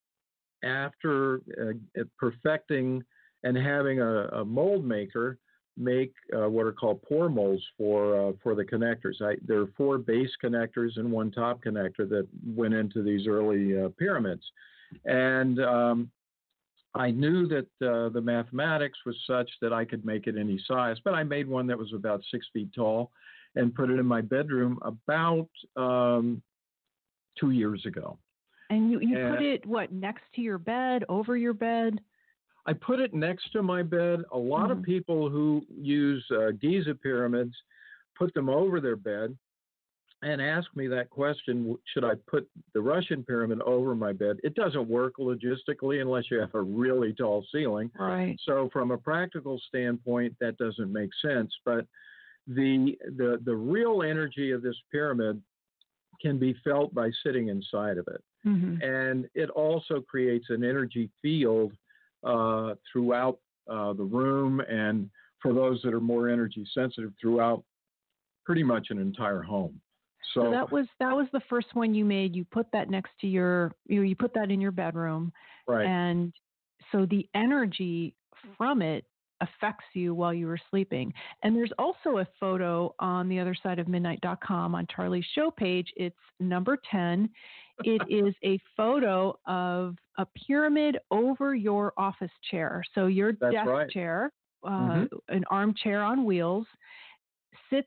after uh, perfecting and having a, a mold maker make uh, what are called pore molds for uh, for the connectors. I, there are four base connectors and one top connector that went into these early uh, pyramids, and um, I knew that uh, the mathematics was such that I could make it any size, but I made one that was about six feet tall and put it in my bedroom about um, two years ago. And you, you and put it, what, next to your bed, over your bed? I put it next to my bed. A lot Mm-hmm. of people who use uh, Giza pyramids put them over their bed and ask me that question, should I put the Russian pyramid over my bed? It doesn't work logistically unless you have a really tall ceiling. Right. So from a practical standpoint, that doesn't make sense. But the the the real energy of this pyramid can be felt by sitting inside of it. Mm-hmm. And it also creates an energy field uh, throughout uh, the room, and for those that are more energy sensitive, throughout pretty much an entire home. So, So that was that was the first one you made. You put that next to your you you put that in your bedroom, right. and so the energy from it affects you while you were sleeping. And there's also a photo on the other side of midnight dot com on Charlie's show page. It's number ten. It is a photo of a pyramid over your office chair. So your That's desk right. chair, uh, Mm-hmm. an armchair on wheels, sits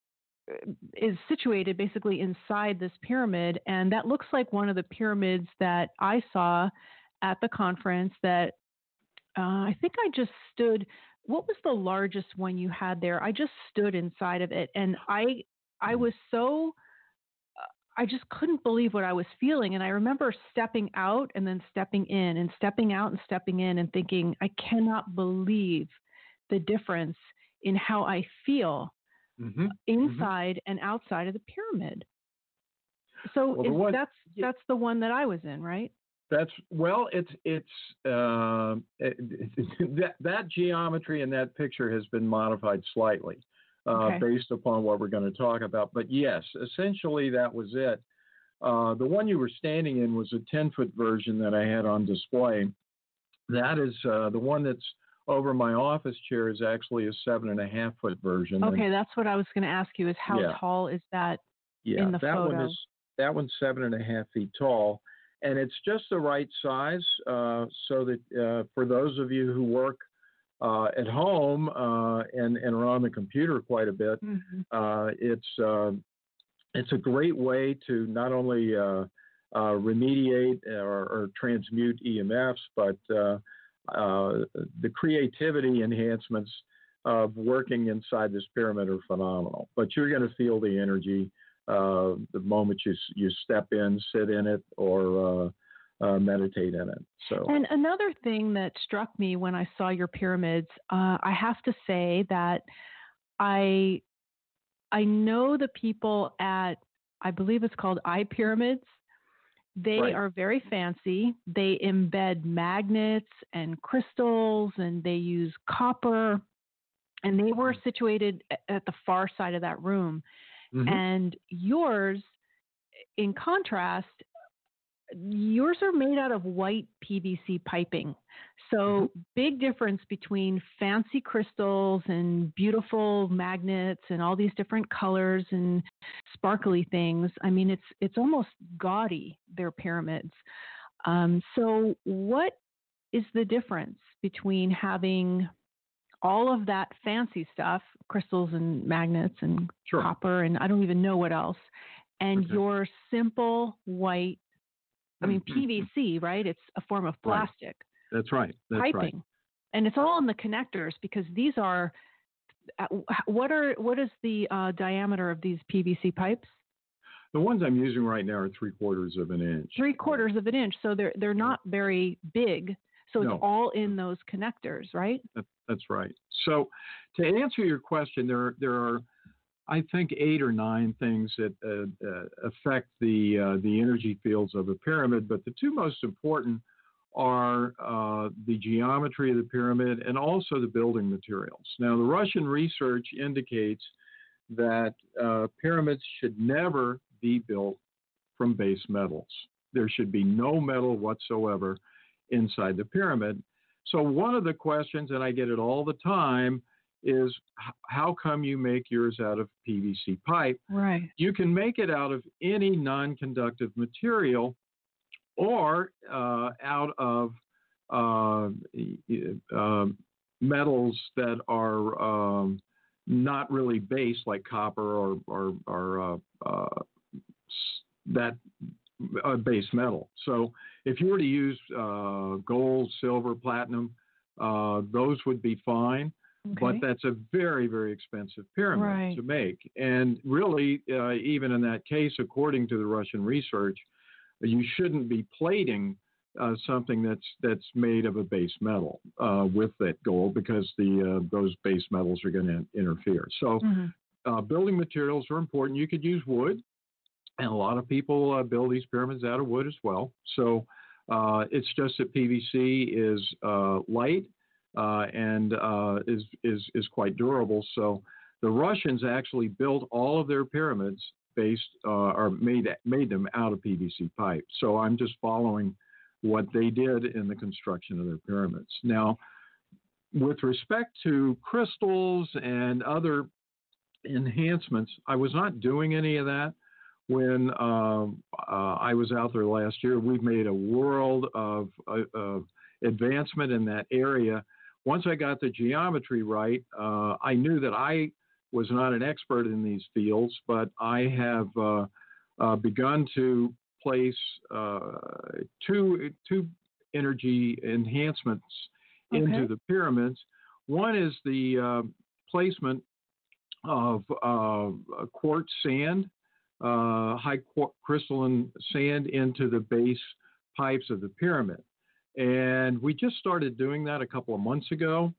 is situated basically inside this pyramid, and that looks like one of the pyramids that I saw at the conference that uh, I think I just stood. What was the largest one you had there? I just stood inside of it, and I I was so I just couldn't believe what I was feeling. And I remember stepping out and then stepping in and stepping out and stepping in and thinking, I cannot believe the difference in how I feel Mm-hmm. inside mm-hmm. and outside of the pyramid. So well, is, one, that's yeah, that's the one that I was in, right? That's well, it's it's uh, it, that that geometry in that picture has been modified slightly uh, Okay. based upon what we're going to talk about. But yes, essentially that was it. Uh, the one you were standing in was a ten-foot version that I had on display. That is uh, the one that's over my office chair is actually a seven and a half foot version. Okay, and, that's what I was going to ask you is how yeah. tall is that yeah, in the that photo? One is, that one's seven and a half feet tall, and it's just the right size uh, so that uh, for those of you who work uh, at home uh, and, and are on the computer quite a bit, mm-hmm. uh, it's uh, it's a great way to not only uh, uh, remediate or, or transmute E M Fs, but uh, Uh, the creativity enhancements of working inside this pyramid are phenomenal. But you're going to feel the energy uh, the moment you you step in, sit in it, or uh, uh, meditate in it. So. And another thing that struck me when I saw your pyramids, uh, I have to say that I I know the people at, I believe it's called iPyramids. They right. are very fancy. They embed magnets and crystals, and they use copper. And they were situated at the far side of that room. Mm-hmm. And yours, in contrast, yours are made out of white P V C piping. So mm-hmm. big difference between fancy crystals and beautiful magnets and all these different colors and sparkly things. I mean, it's it's almost gaudy, their pyramids. Um, so what is the difference between having all of that fancy stuff, crystals and magnets and sure. copper, and I don't even know what else, and okay. your simple white, I mean, P V C, right? It's a form of plastic. Right. That's right. That's piping. right. And it's all in the connectors because these are, what are, what is the uh, diameter of these P V C pipes? The ones I'm using right now are three quarters of an inch. Three quarters of an inch. So they're, they're not very big. So no. it's all in those connectors, right? That, that's right. So to answer your question, there, there are, I think, eight or nine things that uh, uh, affect the uh, the energy fields of a pyramid, but the two most important are uh, the geometry of the pyramid and also the building materials. Now, the Russian research indicates that uh, pyramids should never be built from base metals. There should be no metal whatsoever inside the pyramid. So one of the questions, and I get it all the time, is h- how come you make yours out of P V C pipe? Right. You can make it out of any non-conductive material or uh, out of uh, uh, metals that are um, not really base, like copper or, or, or uh, uh, that uh, base metal. So if you were to use uh, gold, silver, platinum, uh, those would be fine. Okay. But that's a very, very expensive pyramid Right. to make. And really, uh, even in that case, according to the Russian research, you shouldn't be plating uh, something that's that's made of a base metal uh, with that gold, because the uh, those base metals are going to interfere. So Mm-hmm. uh, building materials are important. You could use wood, and a lot of people uh, build these pyramids out of wood as well. So uh, it's just that P V C is uh, light uh, and uh, is, is, is quite durable. So the Russians actually built all of their pyramids based uh, or made, made them out of P V C pipe. So I'm just following what they did in the construction of their pyramids. Now, with respect to crystals and other enhancements, I was not doing any of that when um, uh, I was out there last year. We've made a world of, uh, of advancement in that area. Once I got the geometry right, uh, I knew that I was not an expert in these fields, but I have uh, uh, begun to place uh, two, two energy enhancements Okay. into the pyramids. One is the uh, placement of uh, quartz sand, uh, high qu- crystalline sand into the base pipes of the pyramid. And we just started doing that a couple of months ago.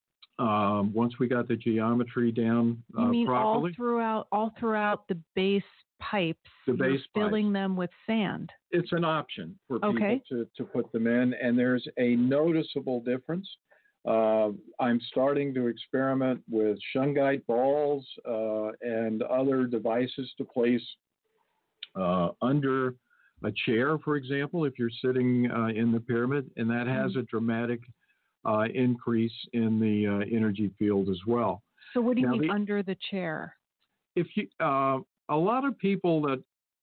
Um, once we got the geometry down uh, You mean properly. all throughout all throughout the base pipes? The you're base filling pipes. them with sand. It's an option for people Okay. to, to put them in, and there's a noticeable difference. Uh, I'm starting to experiment with shungite balls uh, and other devices to place uh, under a chair, for example, if you're sitting uh, in the pyramid, and that has Mm-hmm. a dramatic uh, increase in the uh, energy field as well. So what do you Now, mean the- under the chair? If you, uh, a lot of people that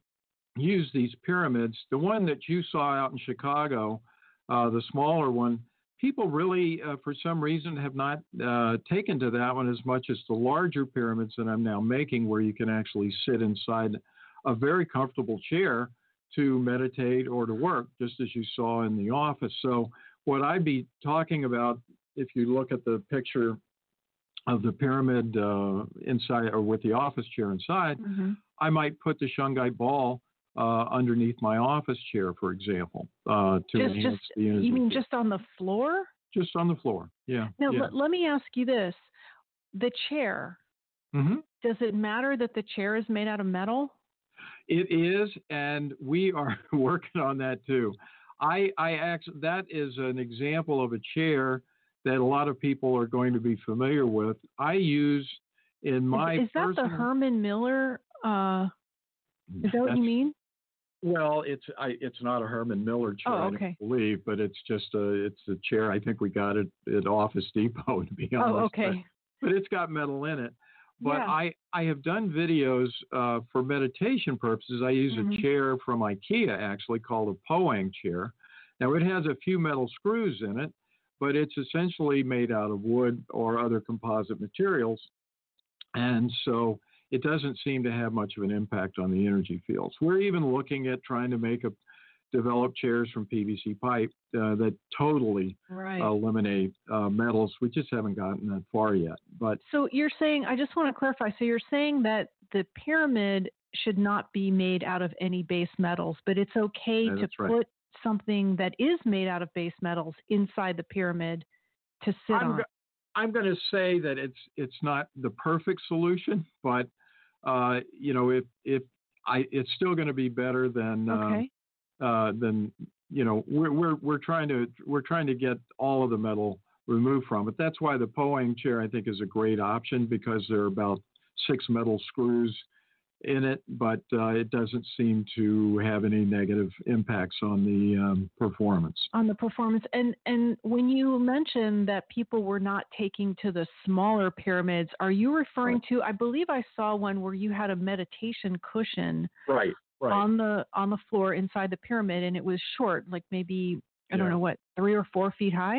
use these pyramids, the one that you saw out in Chicago, uh, the smaller one, people really, uh, for some reason, have not uh, taken to that one as much as the larger pyramids that I'm now making, where you can actually sit inside a very comfortable chair to meditate or to work, just as you saw in the office. So what I'd be talking about, if you look at the picture of the pyramid uh, inside, or with the office chair inside, Mm-hmm. I might put the shungite ball uh, underneath my office chair, for example, uh, to Just, enhance just the energy. you mean field. just on the floor? Just on the floor? Yeah. Now yeah. let, let me ask you this: the chair. Mm-hmm. Does it matter that the chair is made out of metal? It is, and we are working on that too. I, I actually, that is an example of a chair that a lot of people are going to be familiar with. I use in my Is, is that personal, the Herman Miller? Uh, is that what That's- you mean? Well, it's I, it's not a Herman Miller chair, Oh, I okay. don't believe, but it's just a it's a chair. I think we got it at Office Depot, to be honest. Oh, okay. But, but it's got metal in it. But Yeah. I, I have done videos uh, for meditation purposes. I use Mhm. a chair from IKEA, actually, called a Poang chair. Now, it has a few metal screws in it, but it's essentially made out of wood or other composite materials. And so it doesn't seem to have much of an impact on the energy fields. We're even looking at trying to make a develop chairs from P V C pipe uh, that totally Right. eliminate uh, metals. We just haven't gotten that far yet. But So you're saying, I just want to clarify. So you're saying that the pyramid should not be made out of any base metals, but it's okay Yeah, to that's right. put something that is made out of base metals inside the pyramid to sit I'm, on. go- I'm going to say that it's it's not the perfect solution, but uh, you know, if if I, it's still going to be better than uh, Okay. uh, than you know, we're we're we're trying to we're trying to get all of the metal removed from it. That's why the Poang chair, I think, is a great option, because there are about six metal screws in it, but uh, it doesn't seem to have any negative impacts on the um, performance. On the performance. And and when you mentioned that people were not taking to the smaller pyramids, are you referring right. to, I believe I saw one where you had a meditation cushion right, right. on the on the floor inside the pyramid, and it was short, like maybe, I don't yeah. know what, three or four feet high?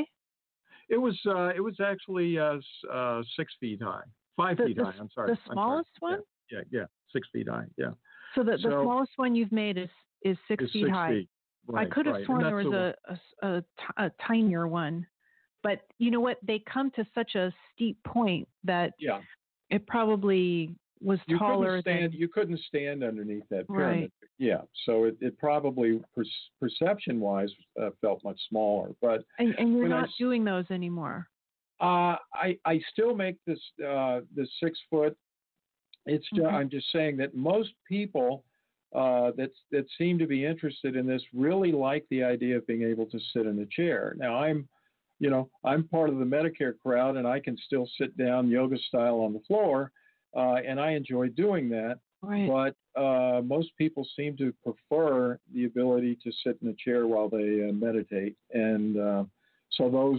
It was uh, it was actually uh, uh, six feet high, five the, feet the, high. I'm sorry. The smallest I'm sorry. one? Yeah, yeah, yeah, six feet high. Yeah. So the, so the smallest one you've made is, is six is feet six high. Feet. Right, I could have right. sworn there was a, a, a, a tinier one. But you know what? They come to such a steep point that yeah. it probably was you taller couldn't stand, than... You couldn't stand underneath that pyramid. Right. Yeah. So it, it probably, per, perception-wise, uh, felt much smaller. But And, and you're not I, doing those anymore. Uh, I, I still make this uh, this six foot. It's just, Mm-hmm. I'm just saying that most people uh, that that seem to be interested in this really like the idea of being able to sit in a chair. Now I'm, you know, I'm part of the Medicare crowd, and I can still sit down yoga style on the floor, uh, and I enjoy doing that. Right. But uh, most people seem to prefer the ability to sit in a chair while they uh, meditate, and uh, so those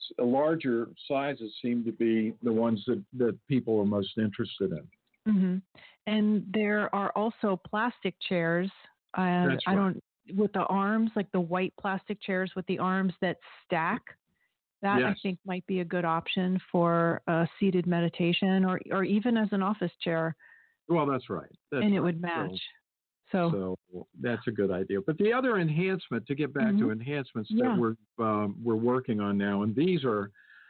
larger sizes seem to be the ones that, that people are most interested in. Mm-hmm. And there are also plastic chairs. Uh, That's I right. don't, with the arms, like the white plastic chairs with the arms that stack. That yes. I think might be a good option for a seated meditation, or, or even as an office chair. Well, that's right. That's and it right. would match. So, so, so that's a good idea. But the other enhancement, to get back mm-hmm. to enhancements yeah. that we're um, we're working on now, and these are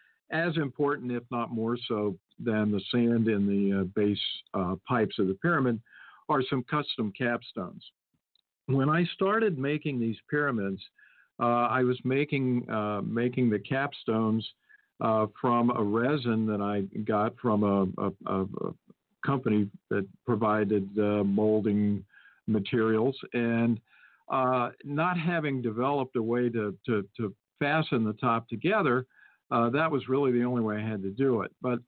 as important, if not more so, than the sand in the uh, base uh, pipes of the pyramid, are some custom capstones. When I started making these pyramids, uh, I was making uh, making the capstones uh, from a resin that I got from a, a, a company that provided uh, molding materials, and uh, not having developed a way to, to, to fasten the top together, uh, that was really the only way I had to do it. But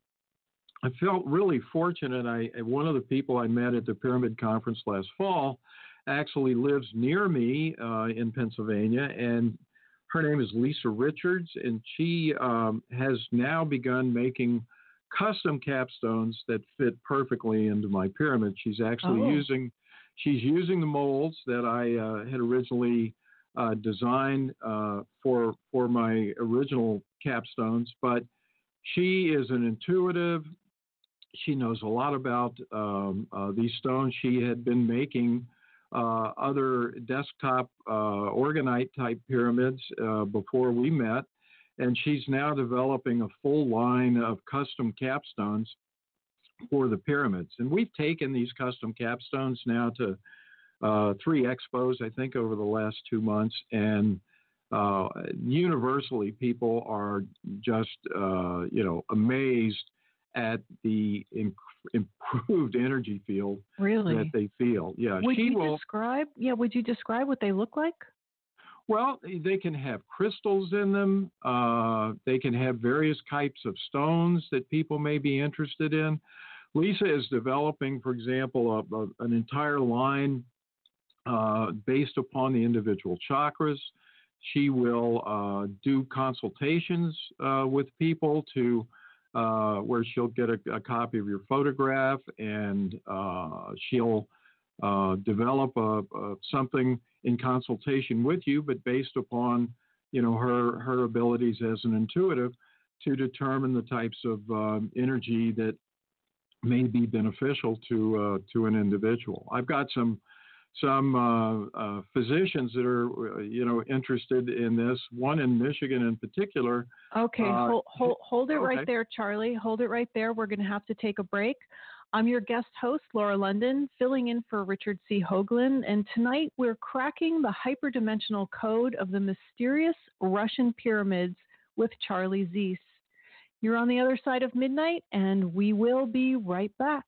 I felt really fortunate. I one of the people I met at the Pyramid Conference last fall actually lives near me uh, in Pennsylvania, and her name is Lisa Richards, and she um, has now begun making custom capstones that fit perfectly into my pyramid. She's actually oh. using she's using the molds that I uh, had originally uh, designed uh, for for my original capstones, but she is an intuitive. She knows a lot about um, uh, these stones. She had been making uh, other desktop uh, orgonite type pyramids uh, before we met. And she's now developing a full line of custom capstones for the pyramids. And we've taken these custom capstones now to uh, three expos, I think, over the last two months. And uh, universally, people are just, uh, you know, amazed at the imp- improved energy field really? that they feel. Yeah, would she you will. Describe, yeah, would you describe what they look like? Well, they can have crystals in them. Uh, they can have various types of stones that people may be interested in. Lisa is developing, for example, a, a, an entire line uh, based upon the individual chakras. She will uh, do consultations uh, with people to uh, where she'll get a, a copy of your photograph, and uh, she'll uh, develop a, a, something in consultation with you, but based upon, you know, her her abilities as an intuitive to determine the types of um, energy that may be beneficial to uh, to an individual. I've got some some uh, uh, physicians that are, you know, interested in this. One in Michigan in particular. Okay, uh, hold, hold, hold it okay. right there, Charlie. Hold it right there. We're going to have to take a break. I'm your guest host, Laura London, filling in for Richard C. Hoagland, and tonight we're cracking the hyperdimensional code of the mysterious Russian pyramids with Charlie Zeiss. You're on the other side of midnight, and we will be right back.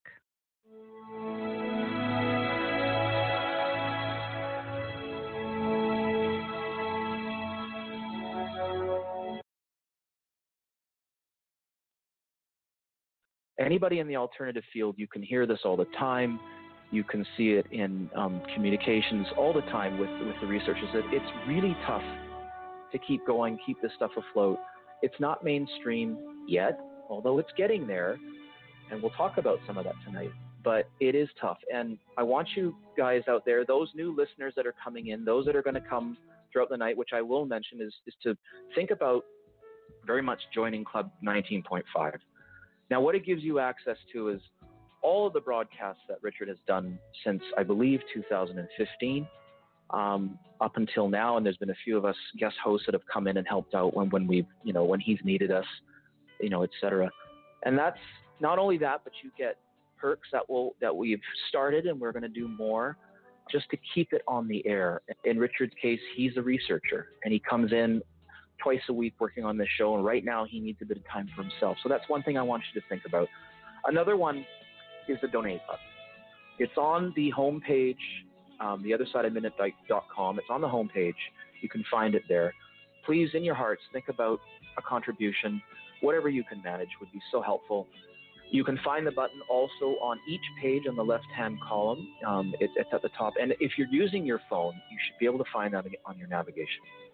Anybody in the alternative field, you can hear this all the time. You can see it in um, communications all the time with, with the researchers. That it's really tough to keep going, keep this stuff afloat. It's not mainstream yet, although it's getting there, and we'll talk about some of that tonight. But it is tough, and I want you guys out there, those new listeners that are coming in, those that are going to come throughout the night, which I will mention, is, is to think about very much joining Club nineteen point five. Now, what it gives you access to is all of the broadcasts that Richard has done since, I believe, two thousand fifteen um, up until now, and there's been a few of us guest hosts that have come in and helped out when, when we've, you know, when he's needed us, you know, et cetera. And that's not only that, but you get perks that will that we've started, and we're going to do more just to keep it on the air. In Richard's case, he's a researcher, and he comes in twice a week working on this show, and right now he needs a bit of time for himself. So that's one thing I want you to think about. Another one is the donate button. It's on the homepage, um, the other side of midnight dot com. It's on the homepage. You can find it there. Please, in your hearts, think about a contribution. Whatever you can manage would be so helpful. You can find the button also on each page on the left-hand column. Um, it, it's at the top. And if you're using your phone, you should be able to find that on your navigation.